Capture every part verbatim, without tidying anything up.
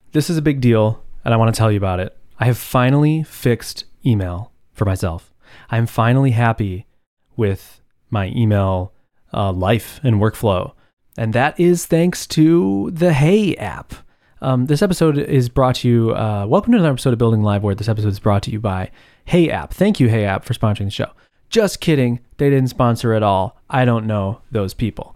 this is a big deal, and I want to tell you about it. I have finally fixed email for myself. I'm finally happy with my email uh, life and workflow. And that is thanks to the Hey app. Um, this episode is brought to you, uh, welcome to another episode of Building Liveboard. This episode is brought to you by Hey app. Thank you, Hey app, for sponsoring the show. Just kidding. They didn't sponsor at all. I don't know those people.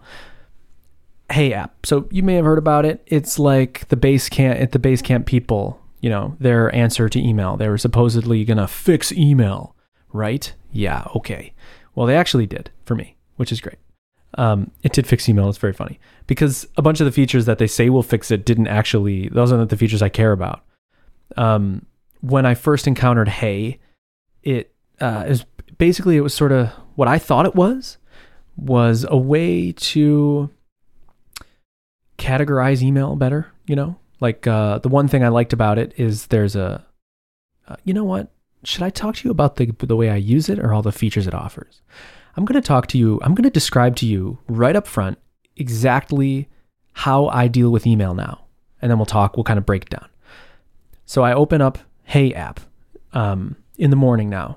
Hey app. So you may have heard about it. It's like the Basecamp, at the Basecamp people, you know, their answer to email. They were supposedly going to fix email, right? Yeah, okay. Well, they actually did for me, which is great. Um, it did fix email. It's very funny because a bunch of the features that they say will fix it didn't actually, those aren't the features I care about. Um, when I first encountered Hey, it uh, is basically, it was sort of what I thought it was, was a way to categorize email better, you know? Like uh, the one thing I liked about it is there's a, uh, you know what? Should I talk to you about the the way I use it or all the features it offers? I'm going to talk to you, I'm going to describe to you right up front exactly how I deal with email now. And then we'll talk, we'll kind of break it down. So I open up Hey app um, in the morning now.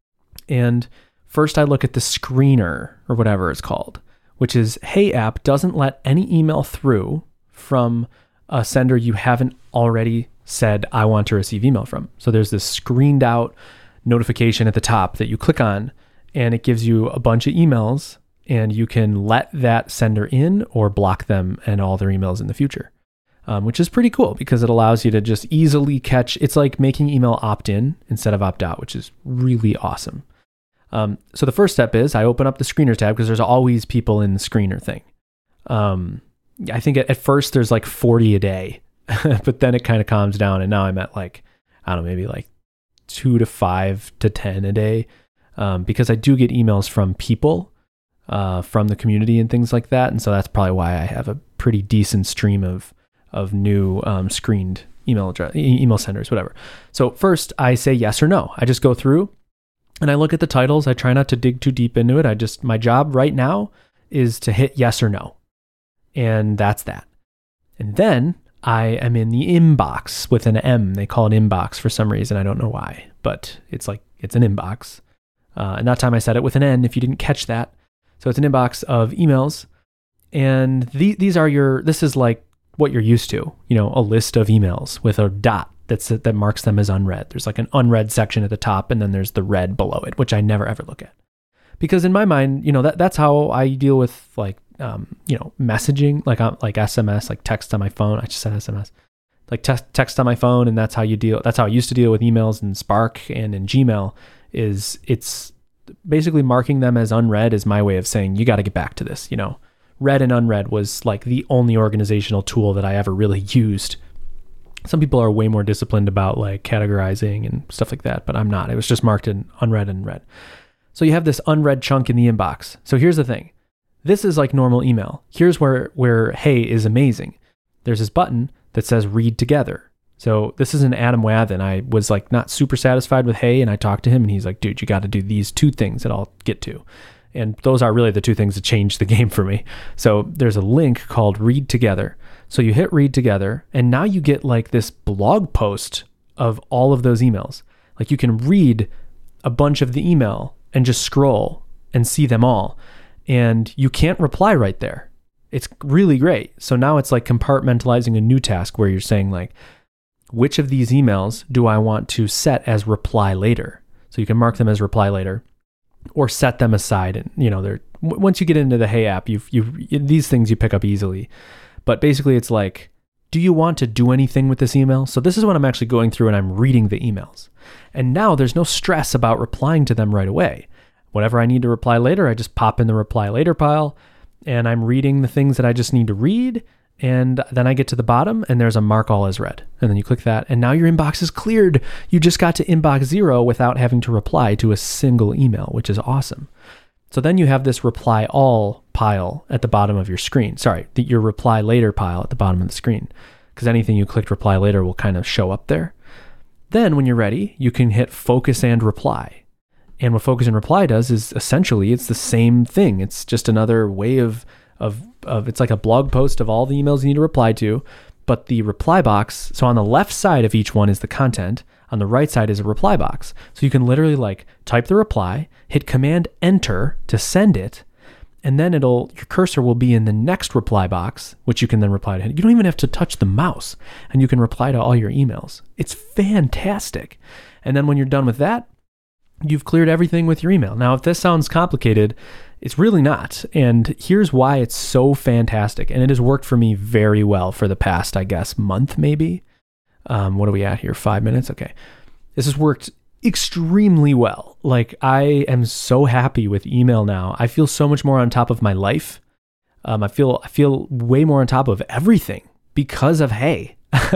And first I look at the screener or whatever it's called, which is Hey app doesn't let any email through from a sender you haven't already said I want to receive email from. So there's this screened out notification at the top that you click on, and it gives you a bunch of emails, and you can let that sender in or block them and all their emails in the future, um, which is pretty cool because it allows you to just easily catch. It's like making email opt-in instead of opt-out, which is really awesome. Um, so the first step is I open up the screener tab because there's always people in the screener thing. Um, I think at, at first there's like forty a day, but then it kind of calms down, and now I'm at like, I don't know, maybe like two to five to ten a day. Um, because I do get emails from people, uh, from the community and things like that. And so that's probably why I have a pretty decent stream of, of new, um, screened email address, e- email senders, whatever. So first I say yes or no. I just go through and I look at the titles. I try not to dig too deep into it. I just, my job right now is to hit yes or no. And that's that. And then I am in the inbox with an M. They call it inbox for some reason. I don't know why, but it's like, it's an inbox. Uh, and that time I said it with an N if you didn't catch that. So it's an inbox of emails. And the, these are your, this is like what you're used to, you know, a list of emails with a dot that's that marks them as unread. There's like an unread section at the top, and then there's the read below it, which I never ever look at. Because in my mind, you know, that that's how I deal with like, um, you know, messaging, like uh, like S M S, like text on my phone. I just said S M S. Like te- text on my phone, and that's how you deal. That's how I used to deal with emails in Spark and in Gmail. Is it's basically marking them as unread is my way of saying you got to get back to this. You know, read and unread was like the only organizational tool that I ever really used. Some people are way more disciplined about like categorizing and stuff like that, but I'm not. It was just marked in unread and read. So you have this unread chunk in the inbox. So here's the thing. This is like normal email. Here's where where Hey is amazing. There's this button that says read together. So this is an Adam Wathan. I was like not super satisfied with Hey, and I talked to him, and he's like, dude, you got to do these two things that I'll get to. And those are really the two things that changed the game for me. So there's a link called Read Together. So you hit Read Together, and now you get like this blog post of all of those emails. Like you can read a bunch of the email and just scroll and see them all. And you can't reply right there. It's really great. So now it's like compartmentalizing a new task where you're saying like, which of these emails do I want to set as reply later? So you can mark them as reply later or set them aside. And, you know, they're, once you get into the Hey app, you've, you've, these things you pick up easily, but basically it's like, do you want to do anything with this email? So this is when I'm actually going through and I'm reading the emails. And now there's no stress about replying to them right away. Whatever I need to reply later, I just pop in the reply later pile, and I'm reading the things that I just need to read. And then I get to the bottom and there's a mark all as read. And then you click that and now your inbox is cleared. You just got to inbox zero without having to reply to a single email, which is awesome. So then you have this reply all pile at the bottom of your screen. Sorry, the, your reply later pile at the bottom of the screen, because anything you clicked reply later will kind of show up there. Then when you're ready, you can hit focus and reply. And what focus and reply does is essentially it's the same thing. It's just another way of Of, of it's like a blog post of all the emails you need to reply to, but the reply box, so on the left side of each one is the content, on the right side is a reply box. So you can literally like type the reply, hit Command Enter to send it, and then it'll, your cursor will be in the next reply box, which you can then reply to. You don't even have to touch the mouse, and you can reply to all your emails. It's fantastic. And then when you're done with that, you've cleared everything with your email. Now, if this sounds complicated, it's really not. And here's why it's so fantastic. And it has worked for me very well for the past, I guess, month maybe. Um, what are we at here? Five minutes? Okay. This has worked extremely well. Like, I am so happy with email now. I feel so much more on top of my life. Um, I feel I feel way more on top of everything because of Hey.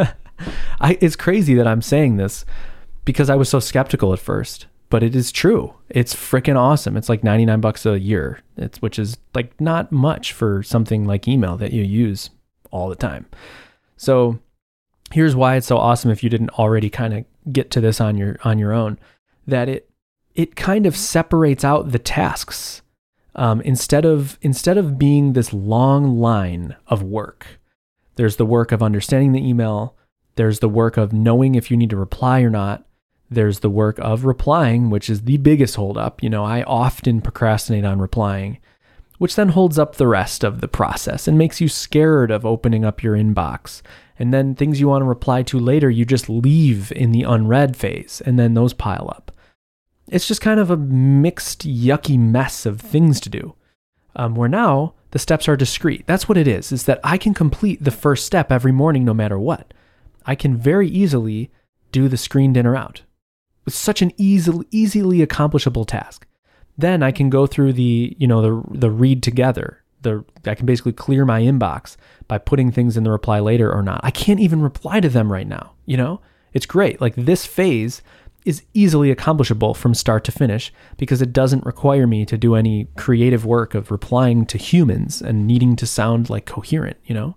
I, it's crazy that I'm saying this because I was so skeptical at first, but it is true. It's freaking awesome. It's like ninety-nine bucks a year. It's which is like not much for something like email that you use all the time. So here's why it's so awesome if you didn't already kind of get to this on your on your own, that it it kind of separates out the tasks. Um, instead of instead of being this long line of work, there's the work of understanding the email, there's the work of knowing if you need to reply or not, there's the work of replying, which is the biggest holdup. You know, I often procrastinate on replying, which then holds up the rest of the process and makes you scared of opening up your inbox. And then things you want to reply to later, you just leave in the unread phase, and then those pile up. It's just kind of a mixed, yucky mess of things to do. Um, where now the steps are discrete. That's what it is, is that I can complete the first step every morning no matter what. I can very easily do the screened in or out. It's such an easily, easily accomplishable task. Then I can go through the, you know, the the read together. The I can basically clear my inbox by putting things in the reply later or not. I can't even reply to them right now, you know? It's great. Like, this phase is easily accomplishable from start to finish because it doesn't require me to do any creative work of replying to humans and needing to sound like coherent, you know?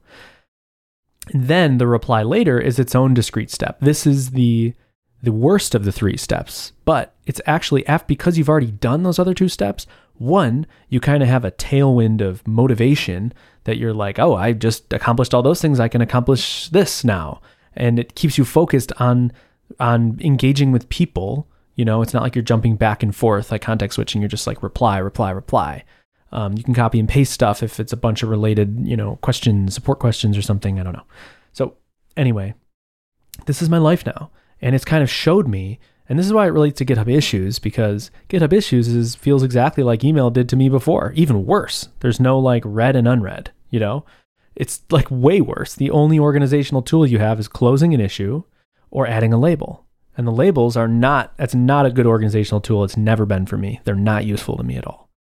And then the reply later is its own discrete step. This is the the worst of the three steps, but it's actually after, because you've already done those other two steps. One, you kind of have a tailwind of motivation that you're like, oh, I just accomplished all those things. I can accomplish this now. And it keeps you focused on on engaging with people. You know, it's not like you're jumping back and forth, like context switching. You're just like reply, reply, reply. Um, you can copy and paste stuff if it's a bunch of related, you know, questions, support questions or something. I don't know. So anyway, this is my life now. And it's kind of showed me, and this is why it relates to GitHub Issues, because GitHub Issues is feels exactly like email did to me before, even worse. There's no like read and unread, you know? It's like way worse. The only organizational tool you have is closing an issue or adding a label. And the labels are not, that's not a good organizational tool. It's never been for me. They're not useful to me at all.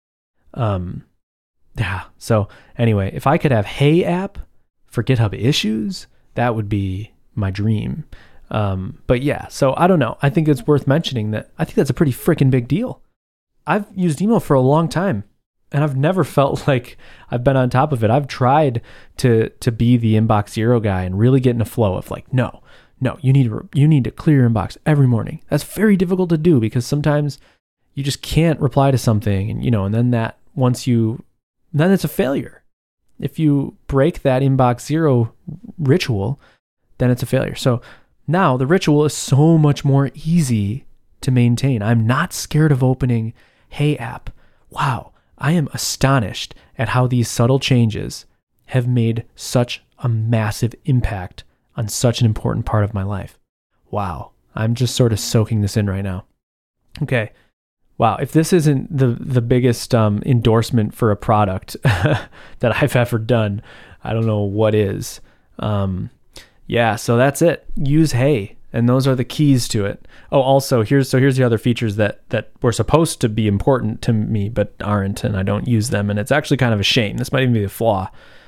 Um, yeah. So anyway, if I could have Hey app for GitHub Issues, that would be my dream. Um, but yeah, so I don't know. I think it's worth mentioning that I think that's a pretty freaking big deal. I've used email for a long time and I've never felt like I've been on top of it. I've tried to, to be the inbox zero guy and really get in a flow of like, no, no, you need to, you need to clear your inbox every morning. That's very difficult to do because sometimes you just can't reply to something and, you know, and then that once you, then it's a failure. If you break that inbox zero ritual, then it's a failure. So now the ritual is so much more easy to maintain. I'm not scared of opening Hey app. Wow. I am astonished at how these subtle changes have made such a massive impact on such an important part of my life. Wow. I'm just sort of soaking this in right now. Okay. Wow. If this isn't the, the biggest um, endorsement for a product that I've ever done, I don't know what is. Um, Yeah, so that's it. Use Hey, and those are the keys to it. Oh, also, here's so here's the other features that that were supposed to be important to me but aren't, and I don't use them, and it's actually kind of a shame. This might even be a flaw.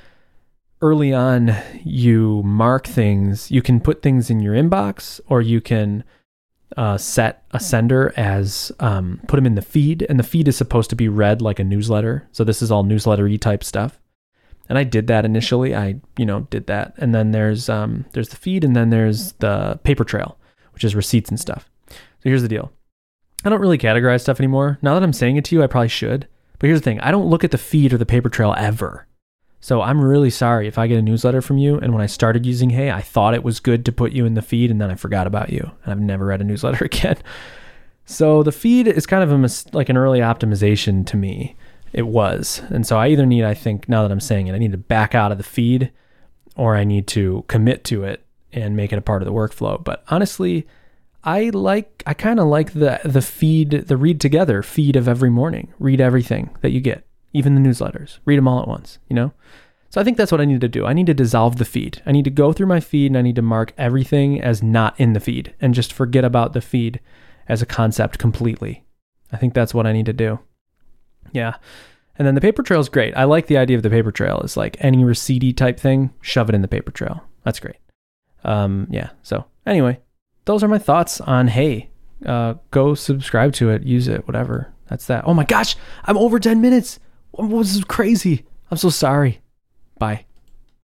Early on, you mark things. You can put things in your inbox, or you can uh, set a sender as, um, put them in the feed, and the feed is supposed to be read like a newsletter. So this is all newsletter-y type stuff. And I did that initially. I, you know, did that. And then there's um there's the feed, and then there's the paper trail, which is receipts and stuff. So here's the deal. I don't really categorize stuff anymore. Now that I'm saying it to you, I probably should. But here's the thing. I don't look at the feed or the paper trail ever. So I'm really sorry if I get a newsletter from you, and when I started using Hey, I thought it was good to put you in the feed, and then I forgot about you, and I've never read a newsletter again. So the feed is kind of a mis- like an early optimization to me. It was. And so I either need, I think, now that I'm saying it, I need to back out of the feed, or I need to commit to it and make it a part of the workflow. But honestly, I like, I kind of like the the feed, the read together feed of every morning. Read everything that you get, even the newsletters. Read them all at once, you know? So I think that's what I need to do. I need to dissolve the feed. I need to go through my feed and I need to mark everything as not in the feed and just forget about the feed as a concept completely. I think that's what I need to do. Yeah. And then the paper trail is great. I like the idea of the paper trail. It's like any receipt type thing, shove it in the paper trail. That's great. Um, yeah. So anyway, those are my thoughts on Hey. Uh, go subscribe to it, use it, whatever. That's that. Oh my gosh, I'm over ten minutes. This is crazy. I'm so sorry. Bye.